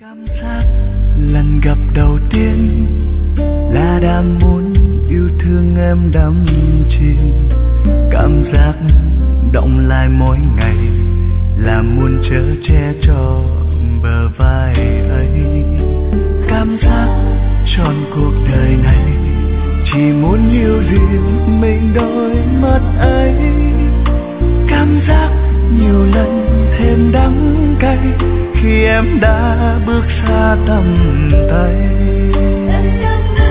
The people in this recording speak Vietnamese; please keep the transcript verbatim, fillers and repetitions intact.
Cảm giác lần gặp đầu tiên là đã muốn yêu thương em đắm chìm, cảm giác động lại mỗi ngày là muốn chở che cho bờ vai ấy. Cảm giác trọn cuộc đời này chỉ muốn yêu riêng mình đôi mắt ấy. Cảm giác nhiều lần thêm đắng cay khi em đã bước xa tầm tay.